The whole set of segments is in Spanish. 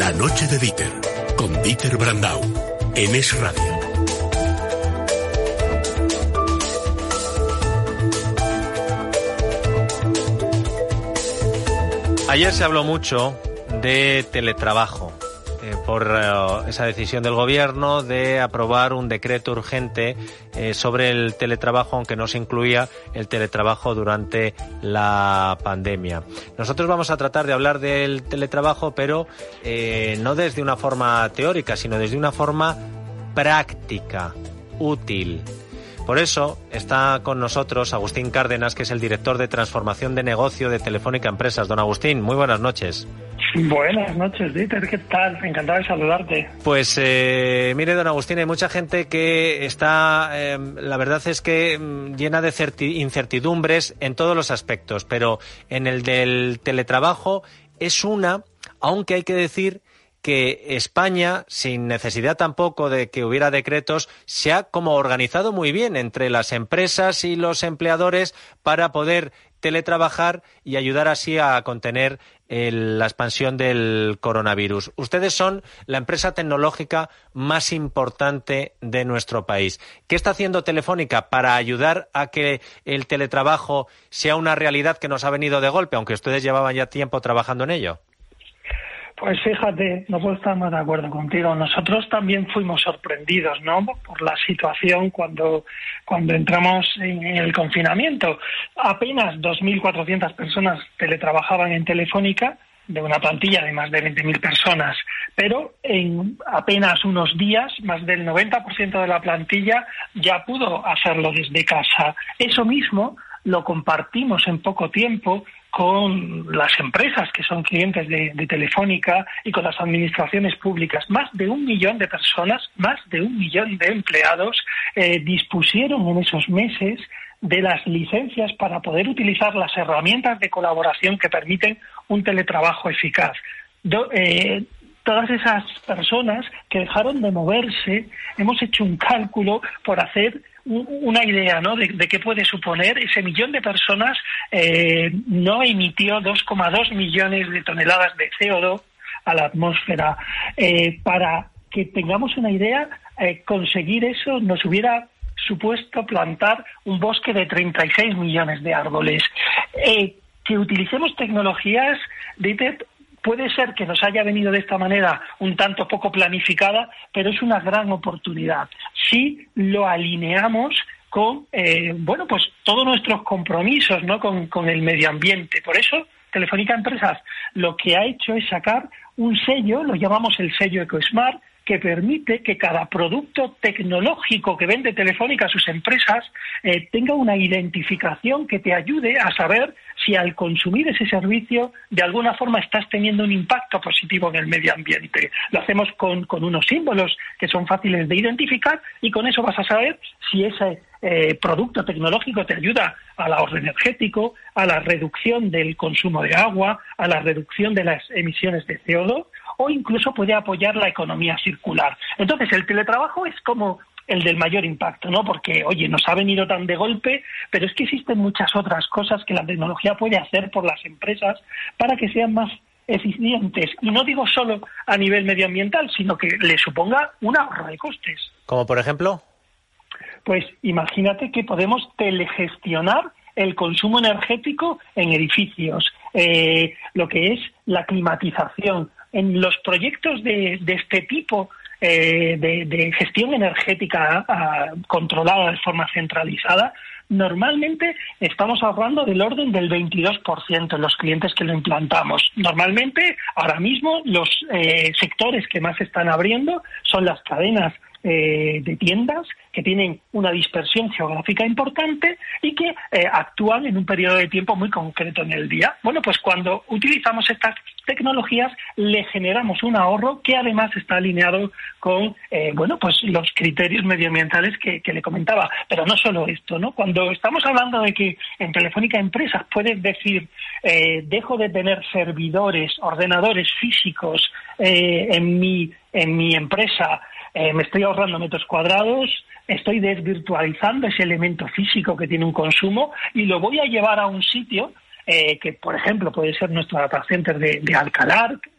La noche de Dieter, con Dieter Brandau, en Es Radio. Ayer se habló mucho de teletrabajo por esa decisión del gobierno de aprobar un decreto urgente sobre el teletrabajo, aunque no se incluía el teletrabajo durante la pandemia. Nosotros vamos a tratar de hablar del teletrabajo, pero no desde una forma teórica, sino desde una forma práctica, útil. Por eso está con nosotros Agustín Cárdenas, que es el director de transformación de negocio de Telefónica Empresas. Don Agustín, muy buenas noches. Buenas noches, Dieter, ¿qué tal? Encantado de saludarte. Pues mire, don Agustín, hay mucha gente que está, la verdad es que llena de incertidumbres en todos los aspectos, pero en el del teletrabajo es una, aunque hay que decir que España, sin necesidad tampoco de que hubiera decretos, se ha como organizado muy bien entre las empresas y los empleadores para poder teletrabajar y ayudar así a contener la expansión del coronavirus. Ustedes son la empresa tecnológica más importante de nuestro país. ¿Qué está haciendo Telefónica para ayudar a que el teletrabajo sea una realidad que nos ha venido de golpe, aunque ustedes llevaban ya tiempo trabajando en ello? Pues fíjate, no puedo estar más de acuerdo contigo. Nosotros también fuimos sorprendidos, ¿no?, por la situación cuando entramos en el confinamiento. Apenas 2.400 personas teletrabajaban en Telefónica, de una plantilla de más de 20.000 personas, pero en apenas unos días, más del 90% de la plantilla ya pudo hacerlo desde casa. Eso mismo lo compartimos en poco tiempo con las empresas que son clientes de Telefónica y con las administraciones públicas. Más de 1 millón de personas, más de 1 millón de empleados dispusieron en esos meses de las licencias para poder utilizar las herramientas de colaboración que permiten un teletrabajo eficaz. Todas esas personas que dejaron de moverse, hemos hecho un cálculo por hacer una idea, ¿no?, de qué puede suponer. Ese millón de personas no emitió 2,2 millones de toneladas de CO2 a la atmósfera. Para que tengamos una idea, conseguir eso nos hubiera supuesto plantar un bosque de 36 millones de árboles. Que utilicemos tecnologías, Dieter, puede ser que nos haya venido de esta manera un tanto poco planificada, pero es una gran oportunidad si lo alineamos con pues todos nuestros compromisos, ¿no?, con el medio ambiente. Por eso Telefónica Empresas lo que ha hecho es sacar un sello, lo llamamos el sello EcoSmart, que permite que cada producto tecnológico que vende Telefónica a sus empresas tenga una identificación que te ayude a saber si al consumir ese servicio de alguna forma estás teniendo un impacto positivo en el medio ambiente. Lo hacemos con unos símbolos que son fáciles de identificar y con eso vas a saber si ese producto tecnológico te ayuda al ahorro energético, a la reducción del consumo de agua, a la reducción de las emisiones de CO2 o incluso puede apoyar la economía circular. Entonces, el teletrabajo es como el del mayor impacto, ¿no? Porque, oye, nos ha venido tan de golpe, pero es que existen muchas otras cosas que la tecnología puede hacer por las empresas para que sean más eficientes. Y no digo solo a nivel medioambiental, sino que le suponga un ahorro de costes. ¿Como por ejemplo? Pues imagínate que podemos telegestionar el consumo energético en edificios, lo que es la climatización. En los proyectos de este tipo de gestión energética controlada de forma centralizada, normalmente estamos ahorrando del orden del 22% en los clientes que lo implantamos. Normalmente, ahora mismo, los sectores que más están abriendo son las cadenas de tiendas que tienen una dispersión geográfica importante y que actúan en un periodo de tiempo muy concreto en el día. Bueno, pues cuando utilizamos estas tecnologías le generamos un ahorro que además está alineado con pues los criterios medioambientales que le comentaba. Pero no solo esto, ¿no? Cuando estamos hablando de que en Telefónica Empresas puedes decir dejo de tener servidores, ordenadores físicos en mi empresa, me estoy ahorrando metros cuadrados, estoy desvirtualizando ese elemento físico que tiene un consumo y lo voy a llevar a un sitio que, por ejemplo, puede ser nuestro data center de Alcalá,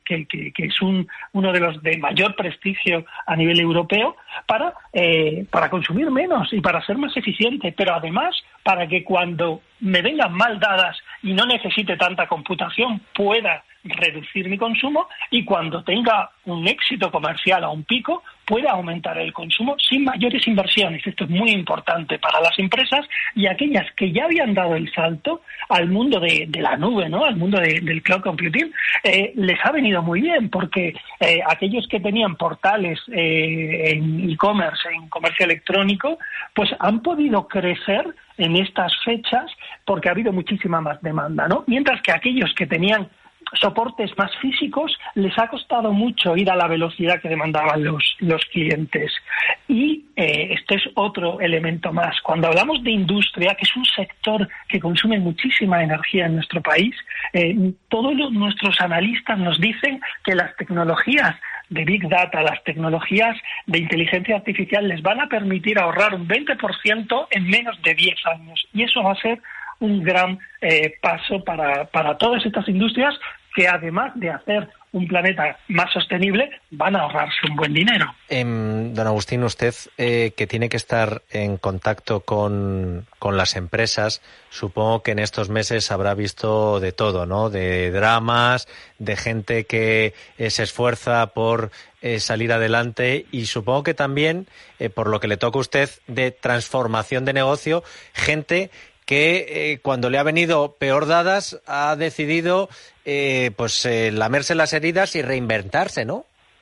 que es uno de los de mayor prestigio a nivel europeo, para consumir menos y para ser más eficiente, pero además para que cuando me vengan mal dadas y no necesite tanta computación pueda reducir mi consumo, y cuando tenga un éxito comercial a un pico pueda aumentar el consumo sin mayores inversiones. Esto es muy importante para las empresas, y aquellas que ya habían dado el salto al mundo de la nube, ¿no?, al mundo del cloud computing, les ha venido muy bien, porque aquellos que tenían portales en e-commerce, en comercio electrónico, pues han podido crecer en estas fechas porque ha habido muchísima más demanda, ¿no? Mientras que aquellos que tenían soportes más físicos les ha costado mucho ir a la velocidad que demandaban los clientes. Y este es otro elemento más. Cuando hablamos de industria, que es un sector que consume muchísima energía en nuestro país, todos nuestros analistas nos dicen que las tecnologías de Big Data, las tecnologías de inteligencia artificial les van a permitir ahorrar un 20% en menos de 10 años. Y eso va a ser un gran paso para todas estas industrias, que además de hacer un planeta más sostenible, van a ahorrarse un buen dinero. Don Agustín, usted que tiene que estar en contacto con las empresas, supongo que en estos meses habrá visto de todo, ¿no? De dramas, de gente que se esfuerza por salir adelante, y supongo que también, por lo que le toca a usted, de transformación de negocio, gente que cuando le ha venido peor dadas ha decidido lamerse las heridas y reinventarse, ¿no?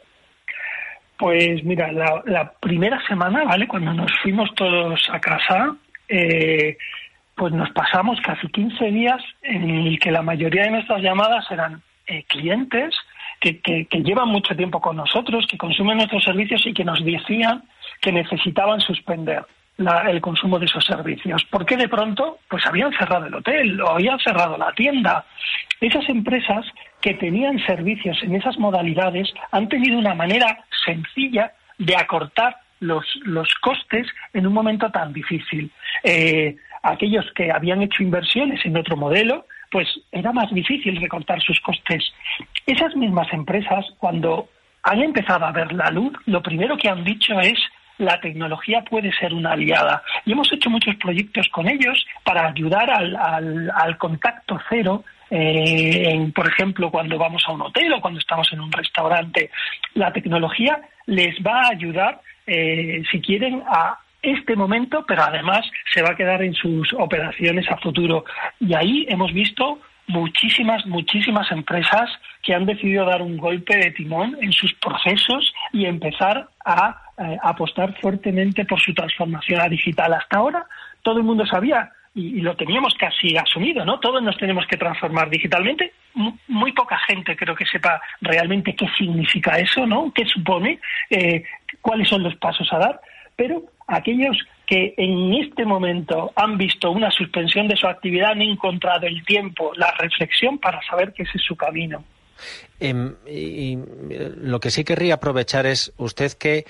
Pues mira, la primera semana, ¿vale?, cuando nos fuimos todos a casa, pues nos pasamos casi 15 días en el que la mayoría de nuestras llamadas eran clientes que llevan mucho tiempo con nosotros, que consumen nuestros servicios y que nos decían que necesitaban suspender el consumo de esos servicios, porque de pronto pues habían cerrado el hotel o habían cerrado la tienda. Esas empresas que tenían servicios en esas modalidades han tenido una manera sencilla de acortar los costes en un momento tan difícil. Aquellos que habían hecho inversiones en otro modelo, pues era más difícil recortar sus costes. Esas mismas empresas, cuando han empezado a ver la luz, lo primero que han dicho es: la tecnología puede ser una aliada. Y hemos hecho muchos proyectos con ellos para ayudar al contacto cero, por ejemplo, cuando vamos a un hotel o cuando estamos en un restaurante. La tecnología les va a ayudar, si quieren, a este momento, pero además se va a quedar en sus operaciones a futuro. Y ahí hemos visto muchísimas empresas que han decidido dar un golpe de timón en sus procesos y empezar a apostar fuertemente por su transformación a digital. Hasta ahora todo el mundo sabía y lo teníamos casi asumido, ¿no? Todos nos tenemos que transformar digitalmente. Muy poca gente creo que sepa realmente qué significa eso, ¿no? ¿Qué supone? ¿Cuáles son los pasos a dar? Pero aquellos que en este momento han visto una suspensión de su actividad han encontrado el tiempo, la reflexión para saber que ese es su camino. Y lo que sí querría aprovechar es usted que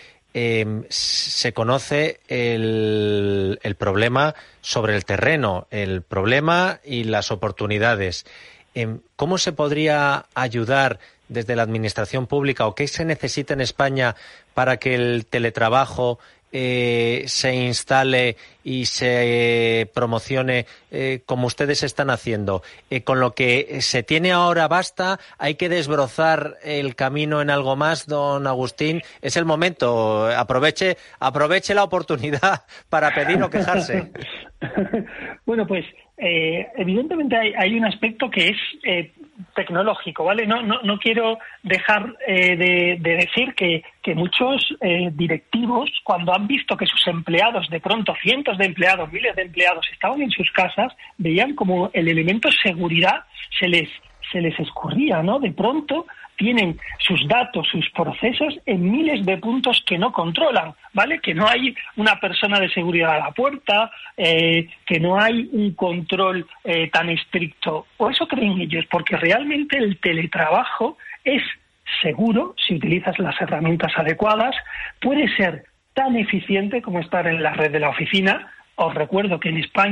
se conoce el problema sobre el terreno, el problema y las oportunidades. ¿Cómo se podría ayudar desde la administración pública, o qué se necesita en España para que el teletrabajo se instale y se promocione como ustedes están haciendo? Con lo que se tiene ahora basta, hay que desbrozar el camino en algo más, don Agustín. Es el momento, aproveche la oportunidad para pedir o quejarse. Bueno, pues evidentemente hay un aspecto que es tecnológico, ¿vale? No quiero dejar de decir que muchos directivos, cuando han visto que sus empleados, de pronto cientos de empleados, miles de empleados, estaban en sus casas, veían como el elemento seguridad se les escurría, ¿no? De pronto tienen sus datos, sus procesos en miles de puntos que no controlan, ¿vale? Que no hay una persona de seguridad a la puerta, que no hay un control tan estricto. O eso creen ellos, porque realmente el teletrabajo es seguro si utilizas las herramientas adecuadas, puede ser tan eficiente como estar en la red de la oficina. Os recuerdo que en España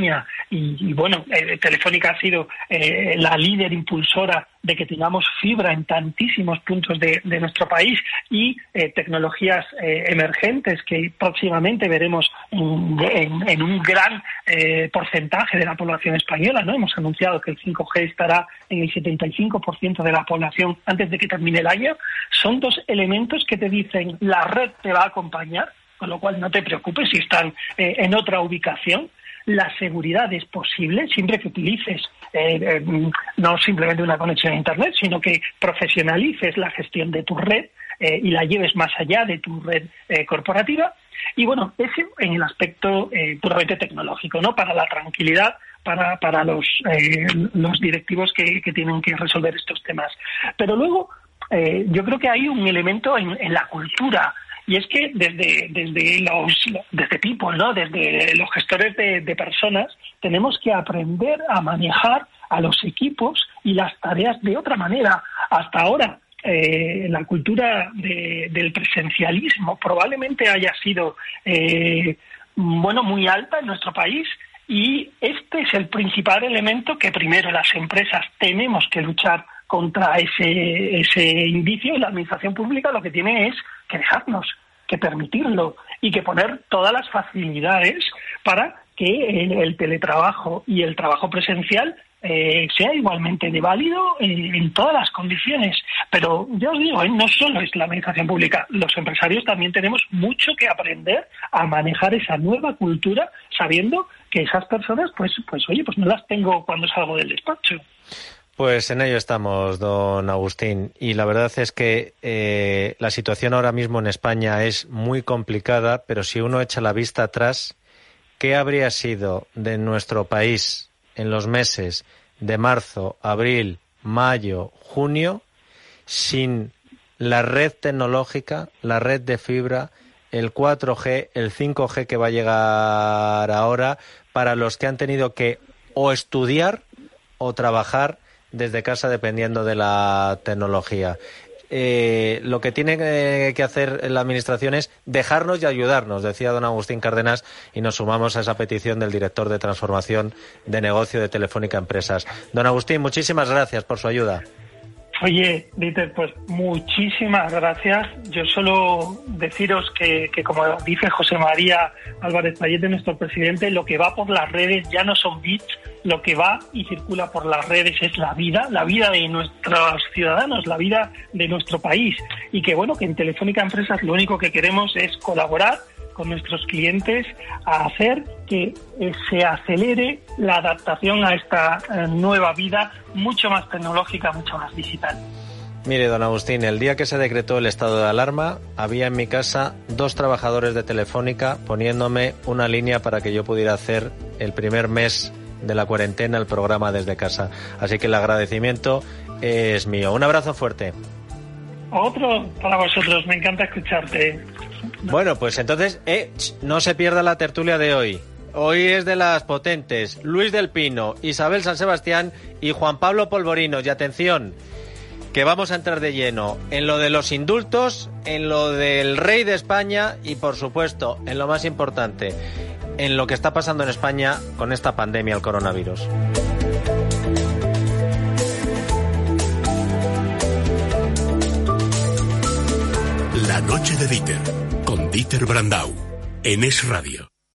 y bueno, Telefónica ha sido la líder impulsora de que tengamos fibra en tantísimos puntos de nuestro país y tecnologías emergentes que próximamente veremos en un gran porcentaje de la población española, ¿no? Hemos anunciado que el 5G estará en el 75% de la población antes de que termine el año. Son dos elementos que te dicen la red te va a acompañar, con lo cual no te preocupes si están en otra ubicación. La seguridad es posible siempre que utilices no simplemente una conexión a Internet, sino que profesionalices la gestión de tu red y la lleves más allá de tu red corporativa. Y bueno, ese en el aspecto puramente tecnológico, ¿no? Para la tranquilidad, para los directivos que tienen que resolver estos temas. Pero luego yo creo que hay un elemento en la cultura. Y es que desde people, ¿no? Desde los gestores de personas, tenemos que aprender a manejar a los equipos y las tareas de otra manera. Hasta ahora, la cultura del presencialismo probablemente haya sido muy alta en nuestro país, y este es el principal elemento que primero las empresas tenemos que luchar contra ese indicio. La administración pública lo que tiene es que dejarnos, que permitirlo y que poner todas las facilidades para que el teletrabajo y el trabajo presencial sea igualmente de válido en todas las condiciones. Pero yo os digo, no solo es la administración pública, los empresarios también tenemos mucho que aprender a manejar esa nueva cultura, sabiendo que esas personas, pues no las tengo cuando salgo del despacho. Pues en ello estamos, don Agustín, y la verdad es que la situación ahora mismo en España es muy complicada, pero si uno echa la vista atrás, ¿qué habría sido de nuestro país en los meses de marzo, abril, mayo, junio, sin la red tecnológica, la red de fibra, el 4G, el 5G que va a llegar ahora, para los que han tenido que o estudiar o trabajar desde casa dependiendo de la tecnología? Lo que tiene que hacer la Administración es dejarnos y ayudarnos, decía don Agustín Cárdenas, y nos sumamos a esa petición del director de Transformación de Negocio de Telefónica Empresas. Don Agustín, muchísimas gracias por su ayuda. Oye, Dieter, pues muchísimas gracias. Yo solo deciros que como dice José María Álvarez Payete, nuestro presidente, lo que va por las redes ya no son bits, lo que va y circula por las redes es la vida de nuestros ciudadanos, la vida de nuestro país. Y que bueno, que en Telefónica Empresas lo único que queremos es colaborar con nuestros clientes a hacer que se acelere la adaptación a esta nueva vida mucho más tecnológica, mucho más digital. Mire, don Agustín, el día que se decretó el estado de alarma, había en mi casa 2 trabajadores de Telefónica poniéndome una línea para que yo pudiera hacer el primer mes de la cuarentena el programa desde casa. Así que el agradecimiento es mío. Un abrazo fuerte. Otro para vosotros, me encanta escucharte. Bueno, pues entonces, no se pierda la tertulia de hoy. Hoy es de las potentes. Luis del Pino, Isabel San Sebastián y Juan Pablo Polvorinos. Y atención, que vamos a entrar de lleno en lo de los indultos, en lo del rey de España y, por supuesto, en lo más importante, en lo que está pasando en España con esta pandemia, el coronavirus. La noche de Dieter, con Dieter Brandau, en Es Radio.